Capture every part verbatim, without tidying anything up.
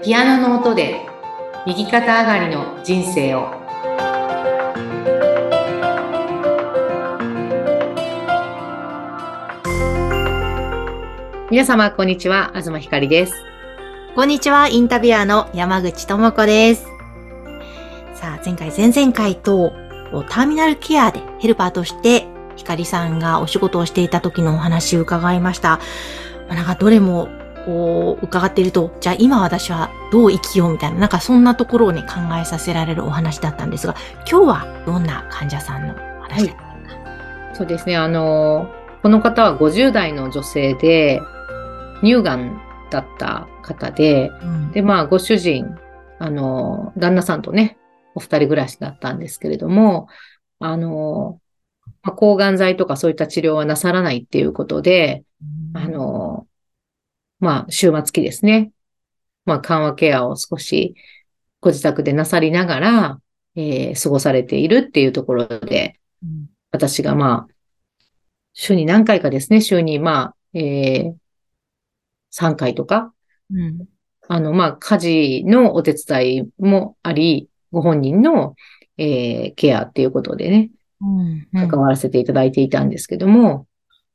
ピアノの音で右肩上がりの人生を。皆様こんにちは、東ひかりです。 こんにちは、インタビュアーの山口智子です。さあ、前回前々回とターミナルケアでヘルパーとしてひかりさんがお仕事をしていた時のお話を伺いました。まあ、なんかどれもこう伺っていると、じゃあ今私はどう生きようみたいな、なんかそんなところをね考えさせられるお話だったんですが、今日はどんな患者さんのお話ですか？ はい、そうですね。あのこの方はごじゅう代の女性で乳がんだった方で、うん、でまあご主人あの旦那さんとねお二人暮らしだったんですけれども、あのまあ、抗がん剤とかそういった治療はなさらないっていうことで、うん、あのまあ終末期ですね。まあ緩和ケアを少しご自宅でなさりながら、えー過ごされているっていうところで、うん、私がまあ週に何回かですね、週にまあ、えーさんかいとか、うん、あの、まあ、家事のお手伝いもあり、ご本人の、えーケアっていうことでね、うんうん、関わらせていただいていたんですけども、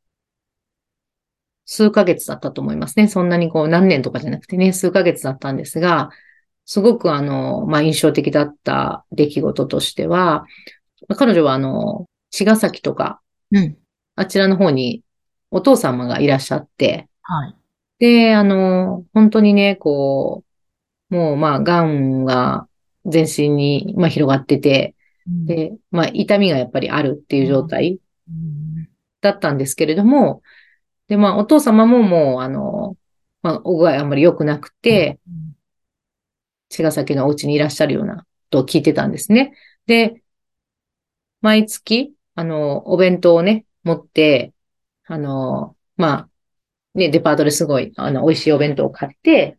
数ヶ月だったと思いますね。そんなにこう何年とかじゃなくてね、数ヶ月だったんですが、すごくあの、まあ、印象的だった出来事としては、彼女はあの、茅ヶ崎とか、うん、あちらの方にお父様がいらっしゃって、はい、で、あの、本当にね、こう、もうまあ、癌が全身に、まあ、広がってて、うん、で、まあ、痛みがやっぱりあるっていう状態だったんですけれども、で、まあ、お父様ももう、あの、まあ、お具合あんまり良くなくて、茅ヶ崎のお家にいらっしゃるようなことを聞いてたんですね。で、毎月、あの、お弁当をね、持って、あの、まあ、ね、デパートですごい、あの、美味しいお弁当を買って、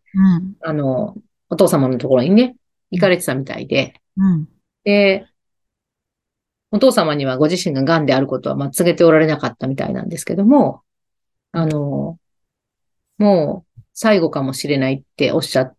うん、あの、お父様のところにね、行かれてたみたいで、うん、で、お父様にはご自身が癌であることは、まあ、告げておられなかったみたいなんですけども、あの、もう、最後かもしれないっておっしゃって、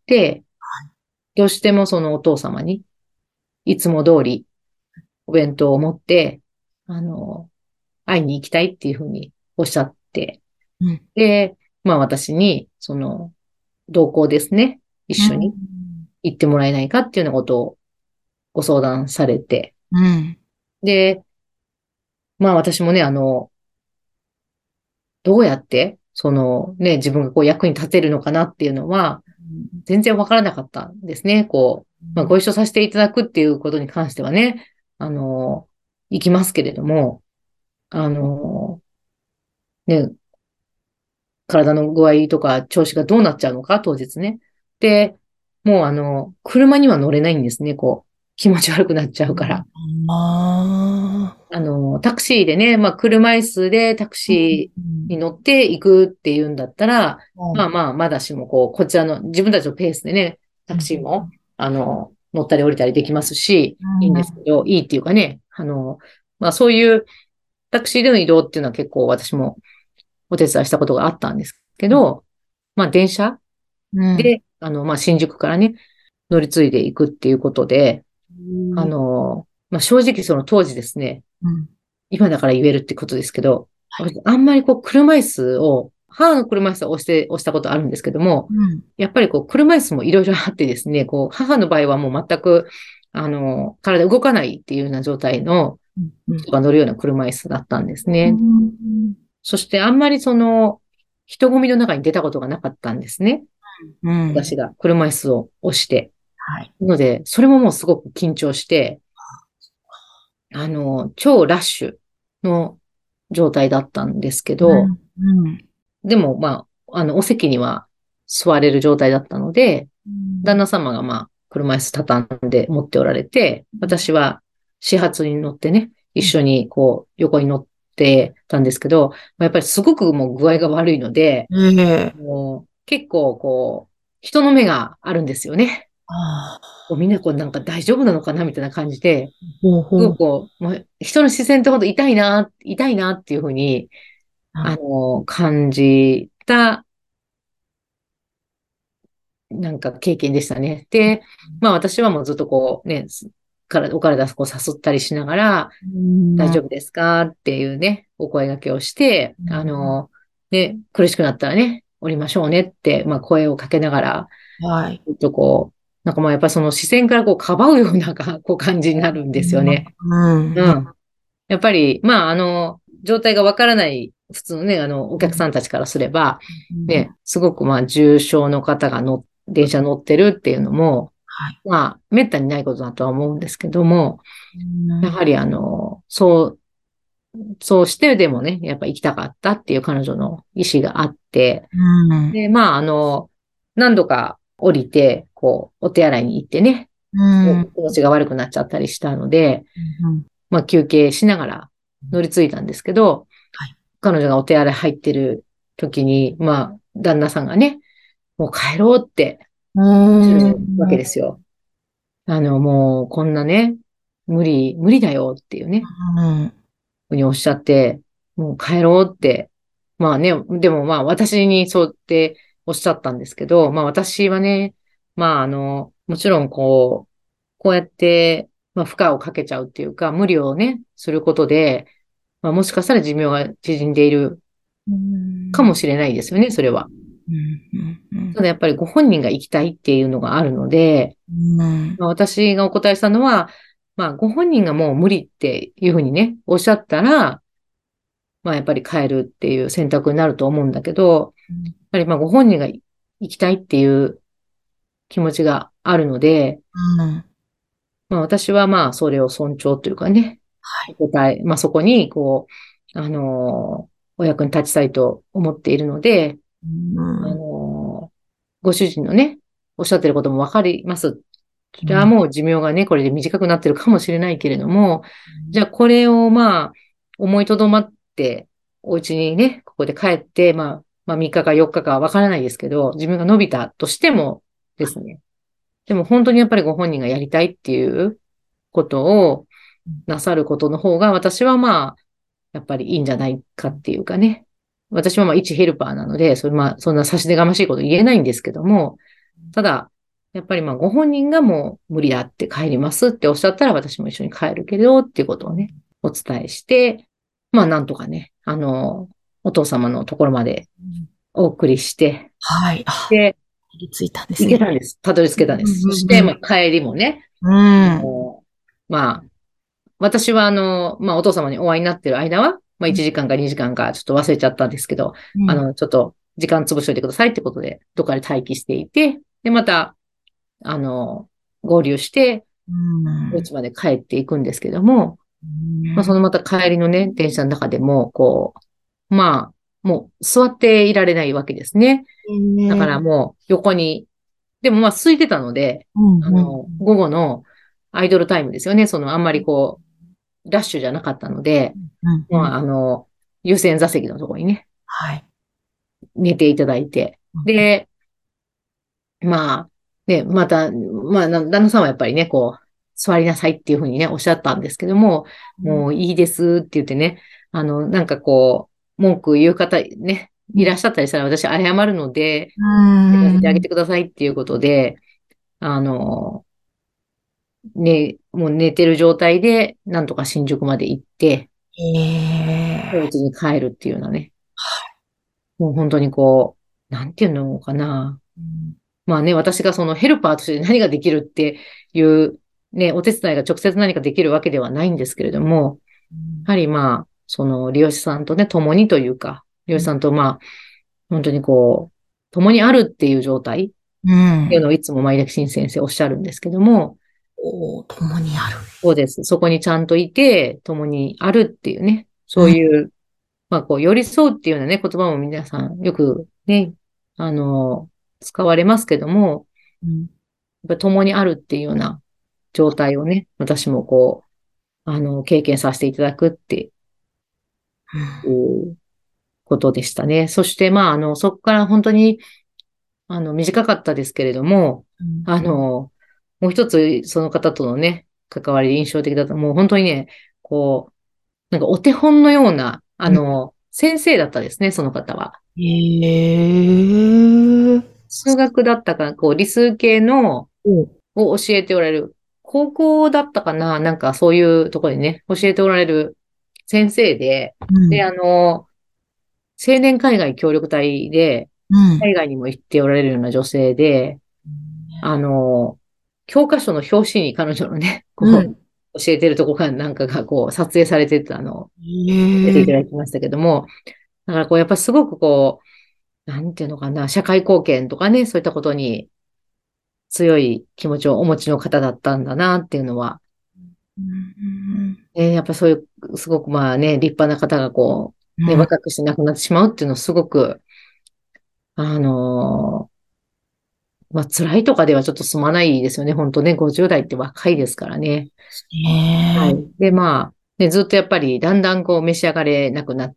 どうしてもそのお父様に、いつも通り、お弁当を持って、あの、会いに行きたいっていうふうにおっしゃって、うん、で、まあ私に、その、同行ですね、一緒に行ってもらえないかっていうようなことをご相談されて、うん、で、まあ私もね、あの、どうやって、そのね、自分がこう役に立てるのかなっていうのは、全然わからなかったんですね。こう、まあご一緒させていただくっていうことに関してはね、あの、行きますけれども、あの、ね、体の具合とか調子がどうなっちゃうのか、当日ね。で、もうあの、車には乗れないんですね、こう。気持ち悪くなっちゃうから。 ああの、タクシーでね、まあ車椅子でタクシーに乗って行くっていうんだったら、 うん、 まあまあ、まだしもこう、こちらの自分たちのペースでね、タクシーも、あの、乗ったり降りたりできますし、いいんですけど、いいっていうかね、あの、まあそういうタクシーでの移動っていうのは結構私もお手伝いしたことがあったんですけど、まあ電車で、あの、まあ新宿からね、乗り継いでいくっていうことで、あの、まあ正直その当時ですね、今だから言えるってことですけど、あんまりこう車椅子を、母の車椅子を押して、押したことあるんですけども、やっぱりこう車椅子もいろいろあってですね、こう母の場合はもう全く、あの、体動かないっていうような状態の人が乗るような車椅子だったんですね。そしてあんまりその人混みの中に出たことがなかったんですね。 うん、 私が車椅子を押して。 はい。 ので、それももうすごく緊張して、あの、超ラッシュの状態だったんですけど、 うんうん、 でも、まあ、あの、お席には座れる状態だったので、旦那様が、まあ、車椅子畳んで持っておられて、私は始発に乗ってね、一緒にこう、横に乗ってたんですけど、やっぱりすごくもう具合が悪いので、 ええ、 もう結構こう、人の目があるんですよね。 あこうみんなこうなんか大丈夫なのかなみたいな感じで、 ほうほう。 すごくこう、もう人の視線ってほんと痛いな、痛いなっていうふうに、ああ、 の、感じたなんか経験でしたね。で、まあ私はもうずっとこうね、から、お体こう誘ったりしながら、 うん。 大丈夫ですかっていうね、お声掛けをして、あうん。 の、ね、苦しくなったらね、降りましょうねって、まあ声をかけながら、 はい。 ちょっとこう、なんかまあやっぱりその視線からこう、かばうようなかこう感じになるんですよね。 うん。うん。 うん。やっぱり、まああの、状態がわからない普通のね、あの、お客さんたちからすれば、 うん。 ね、すごくまあ重症の方が乗、電車乗ってるっていうのも、 はい。 まあ、めったにないことだとは思うんですけども、 うん。 やはりあの、そうそうしてでもね、やっぱ行きたかったっていう彼女の意思があって、 うん。 で、まあ、あの、何度か降りて、こう、お手洗いに行ってね、 うん。 気持ちが悪くなっちゃったりしたので、 うん。 まあ、休憩しながら乗り継いだんですけど、 はい。 彼女がお手洗い入ってる時に、まあ、旦那さんがね、もう帰ろうってうおっしゃん。 るわけですよ。あの、もう、こんなね、無理、無理だよっていうね。 うん。 ふうにおっしゃって、もう帰ろうって。まあね、でもまあ私にそうっておっしゃったんですけど、まあ私はね、まああの、もちろんこう、こうやって、まあ負荷をかけちゃうっていうか、無理をね、することで、まあもしかしたら寿命が縮んでいるうん。 かもしれないですよね、それは。 うん。うん。 ただやっぱりご本人が行きたいっていうのがあるので、 うん。 まあ、私がお答えしたのは、まあご本人がもう無理っていうふうにね、おっしゃったら、まあやっぱり変えるっていう選択になると思うんだけど、やっぱりまあご本人が行きたいっていう気持ちがあるので、 うん。 まあ私はまあそれを尊重というかね、お答え、まあそこにこう、あのーお役に立ちたいと思っているので、 うあん。 のーご主人のね、おっしゃってることもわかります。それはうん。 もう寿命がね、これで短くなってるかもしれないけれども、じゃあこれをまあ、思いとどまって、お家にね、ここで帰って、まあ、まあみっかかよっかかわからないですけど、自分が伸びたとしてもですね、でも本当にやっぱりご本人がやりたいっていうことをなさることの方が、私はまあ、やっぱりいいんじゃないかっていうかね。私はまあ一ヘルパーなので、それまあ、そんな差し出がましいこと言えないんですけども、ただ、やっぱりまあご本人がもう無理だって帰りますっておっしゃったら私も一緒に帰るけどっていうことをね、お伝えして、まあなんとかね、あの、お父様のところまでお送りして、 はい。あ、 で、 たどり着いたんですね。 行けたんです。たどり着けたんです。そして、 うん。 まあ帰りもね、 うあん。 の、まあ、私はあの、まあお父様にお会いになってる間は、まあいちじかんかにじかんかちょっと忘れちゃったんですけど、 うん。 あの、ちょっと時間潰しといてくださいってことで、どっかで待機していて、で、また、あの、合流して、 うん。 お家まで帰っていくんですけども、まあ、そのまた帰りのね、電車の中でも、こう、まあ、もう座っていられないわけですね。だからね。 もう横に、でもまあ空いてたので、 うん。うん。 あの、午後のアイドルタイムですよね。そのあんまりこう、ラッシュじゃなかったので、 うん。うん。 まあ、あの、優先座席のところにね、 はい。 寝ていただいて、で、まあ、ね、また、まあ、な旦那さんはやっぱりね、こう、座りなさいっていうふうにね、おっしゃったんですけども、もういいですって言ってね、あの、なんかこう、文句言う方ね、いらっしゃったりしたら私謝るので、 う寝かせてあげん。 てくださいっていうことで、あの、ね、もう寝てる状態で、なんとか新宿まで行って、おええ。 家に帰るっていうようなね、もう本当にこう、なんていうのかな。 うん。 まあね、私がそのヘルパーとして何ができるっていうね、お手伝いが直接何かできるわけではないんですけれども、やはりまあ、その利用者さんとね、共にというか、利用者さんとまあ、本当にこう、共にあるっていう状態っうん。 ていうのをいつも前田新先生おっしゃるんですけども、 おー、共にある。 そうです。そこにちゃんといて、共にあるっていうね、 うん。 そういう、まあこう、寄り添うっていうようなね、言葉も皆さんよくね、あの、使われますけども、 うん。 やっぱり共にあるっていうような状態をね、私もこう、あの、経験させていただくっていうことでしたね。そして、まあ、あの、そこから本当に、あの、短かったですけれども、 うん。 あの、もう一つ、その方とのね、関わり印象的だった。もう本当にね、こう、なんかお手本のような、あうん。 の、先生だったですね、その方は。 ええ。 数学だったか、こう理数系の、 おう。 を教えておられる、高校だったかな、なんかそういうところでね、教えておられる先生で、で、 うん。 あの、青年海外協力隊で、 うん。 海外にも行っておられるような女性で、あの、教科書の表紙に彼女のね、こう、 うん。 教えてるとこが、なんかが、こう、撮影されてたのを出ていただええ。 きましたけども、だからこう、やっぱすごくこう、なんていうのかな、社会貢献とかね、そういったことに強い気持ちをお持ちの方だったんだなっていうのは、 うん。 えーやっぱそういう、すごくまあね、立派な方がこう、ね、 うん。 若くして亡くなってしまうっていうのはすごく、あのーまあ辛いとかではちょっと済まないですよね。本当ね、ごじゅう代って若いですからね。はねえ。 い。で、まあ、ね、ずっとやっぱりだんだんこう召し上がれなくなって、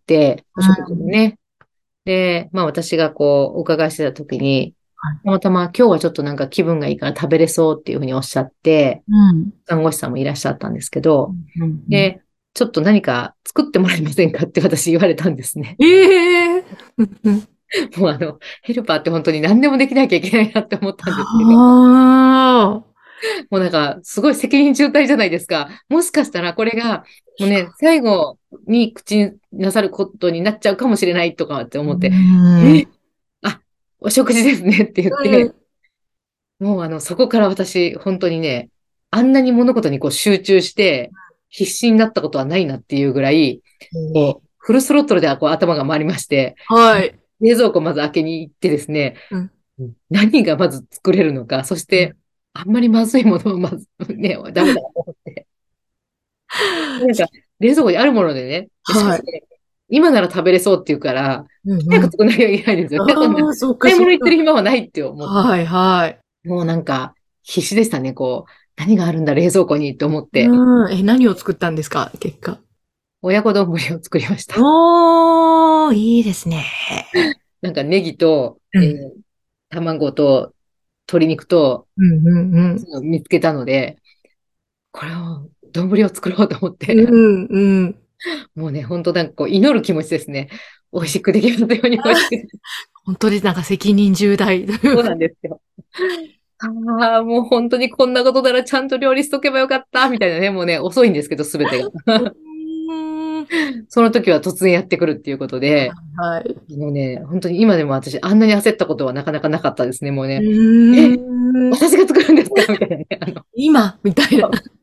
お食事もうん。 ね。で、まあ私がこうお伺いしてた時に、 はい。 たまたま今日はちょっとなんか気分がいいから食べれそうっていうふうにおっしゃって、 うん。 看護師さんもいらっしゃったんですけど、 うん。うん。 で、ちょっと何か作ってもらえませんかって私言われたんですね。 ええ。うんうん。 もうあの、ヘルパーって本当に何でもできなきゃいけないなって思ったんですけど、 ああ。 もうなんかすごい責任重大じゃないですか。もしかしたらこれが、もうね、最後に口になさることになっちゃうかもしれないとかってう思って、え、 ん。 あ、お食事ですねって言っうん。 て、もうあの、そこから私、本当にね、あんなに物事にこう集中して、必死になったことはないなっていうぐらい、 ええ。 こう、フルスロットルでこう頭が回りまして、 はい。 冷蔵庫まず開けに行ってですね、 うん。 何がまず作れるのか、そしうん。 て、あんまりまずいものをまずね、ダメだと思って。なんか、冷蔵庫にあるものでね、でしかはい。 しね、今なら食べれそうっていうから、 うんうん。 早く作らなきゃいけないんですよね。そんな、 ああ、そっか買いそっか。 物行ってる暇はないって思って。 はいはい。 もうなんか、必死でしたね、こう、何があるんだ、冷蔵庫にって思って、 うん。え、何を作ったんですか結果。 親子丼を作りました。 おー、いいですね。 なんかネギと、 うん。 えー卵と鶏肉と、 うんうんうん。 そういうのを見つけたので、これを、丼を作ろうと思って、 うんうん。 もうね、本当なんかこう、祈る気持ちですね。美味しくできますように、美味しくでき本当になんか責任重大というそうか。 なんですよ。ああ、もう本当にこんなことならちゃんと料理しとけばよかった、みたいなね、もうね、遅いんですけど、すべてが。 うーん。 その時は突然やってくるっていうことで、 はい。 あのね、本当に今でも私、あんなに焦ったことはなかなかなかったですね、もううね。え、 ーん。 私が作るんですかみたいなね。あの、 今みたいな。 そう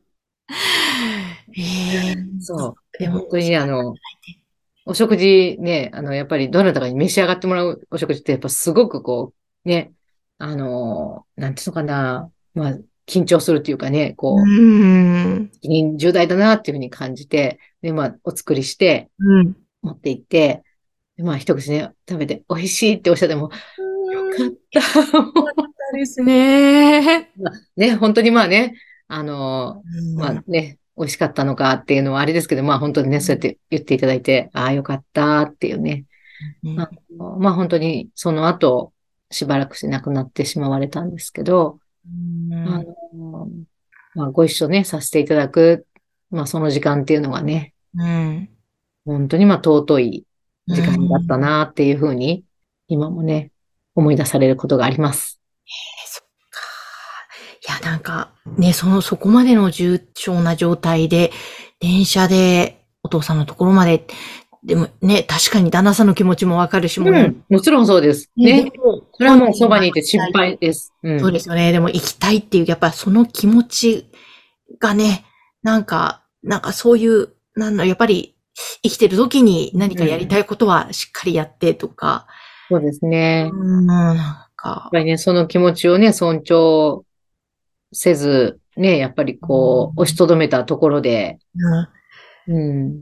ええ。そっか、 そう。で、 でも本当にね、 美味しかったあの、 みたいで。 お食事ね、あの、やっぱりどなたかに召し上がってもらうお食事って、やっぱすごくこう、ね、あの、なんていうのかな、まあ、緊張するっていうかね、 うこう、 ーん。 責任重大だなっていうふうに感じて、で、まあ、お作りして、 うん。 持って行って、で、まあ、一口ね、食べて、美味しいっておっしゃっても、 うよかっーん。 た。 よかったですね。 まあね、本当にまあね、あの、 うまあん。 ね、美味しかったのかっていうのはあれですけど、まあ本当にね、そうやって言っていただいて、ああ、よかったっていうね。 うんあのまあ本当にその後、しばらくして亡くなってしまわれたんですけど、あうん。 の、まあご一緒ね、させていただく、まあその時間っていうのがね、 うん。 本当にまあ尊いう時間だったん。 なっていうふうに、今もね、思い出されることがあります。 え、そっか。いや、なんか、ね、その、そこまでの重症な状態で、電車でお父さんのところまで、でもね、確かに旦那さんの気持ちもわかるし、もうね、 うん、もちろんそうです。 ね、でね。 も、 それはもうそ本人がばにいて心配です。うん。 そうですよね。でも行きたいっていう、やっぱその気持ちがね、なんか、なんかそういう、なんだ、やっぱり生きてる時に何かやりうん。 たいことはしっかりやってとか、 そうですね。 うーん、なんか、 やっぱりね、その気持ちをね、尊重せず、ね、やっぱりうこう、押しん、 とどめたところで、 うん、 うん。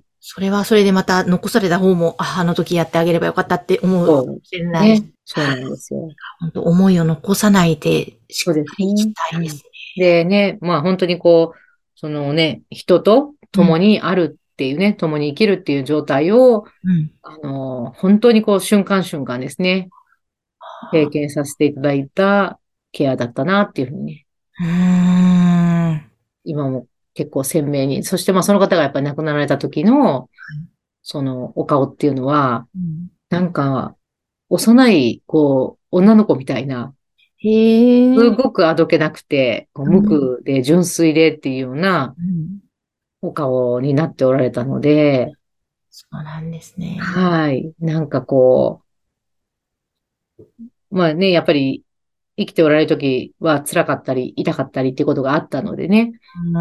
それはそれでまた残された方も、あ、あの時やってあげればよかったって思うかもそうしれないし、 ね。そうなんですよ。 本当思いを残さないでしそうっかり生きですね。うん。 たいですでね、まあ本当にこう、そのね、人とね。 共にあるっていうね、共に生きるっていう状態を、 うん、うん。 あの、本当にこう、瞬間瞬間ですね、経験させていただいたケアだったなっていうふうにね、 うーん。 今も結構鮮明に。そしてまあその方がやっぱり亡くなられた時の、そのお顔っていうのは、 うん。 なんか、幼い、こう、女の子みたいな、 へえ。 すごくあどけなくて、こう無垢で純粋でっていうようなうん、 お顔になっておられたので、 そうなんですね。 はい。なんかこう、まあね、やっぱり生きておられる時は辛かったり、痛かったりっていうことがあったのでね。 うん。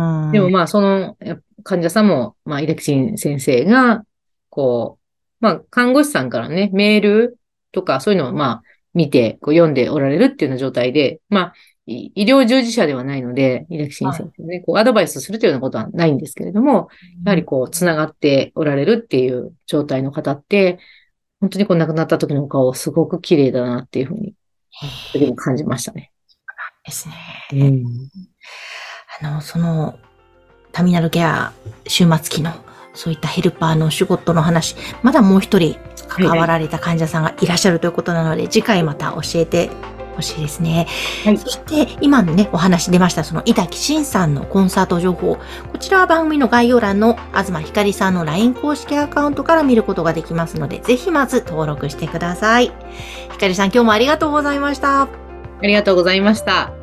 でもまあ、そのや患者さんも、まあ、イレクシン先生が、こう、まあ、看護師さんからね、メールとかそういうのをまあ、見て、こう読んでおられるっていうような状態で、まあ、い医療従事者ではないので、イレクシンはい。 先生ね、こうアドバイスするというようなことはないんですけれども、やはりこう、つながっておられるっていう状態の方って、本当にこう亡くなった時のお顔すごく綺麗だなっていうふうに、時も感じましたね。 ですね。 うん。 あの、その、ターミナルケア終末期の、そういったヘルパーの仕事の話、まだもう一人はいはい。 関わられた患者さんがいらっしゃるということなので、次回また教えてほしいですね。 はい。 そして、今のね、お話出ました、その、井崎慎さんのコンサート情報。こちらは番組の概要欄の東ひかりさんの ライン 公式アカウントから見ることができますので、ぜひまず登録してください。ひかりさん、今日もありがとうございました。 ありがとうございました。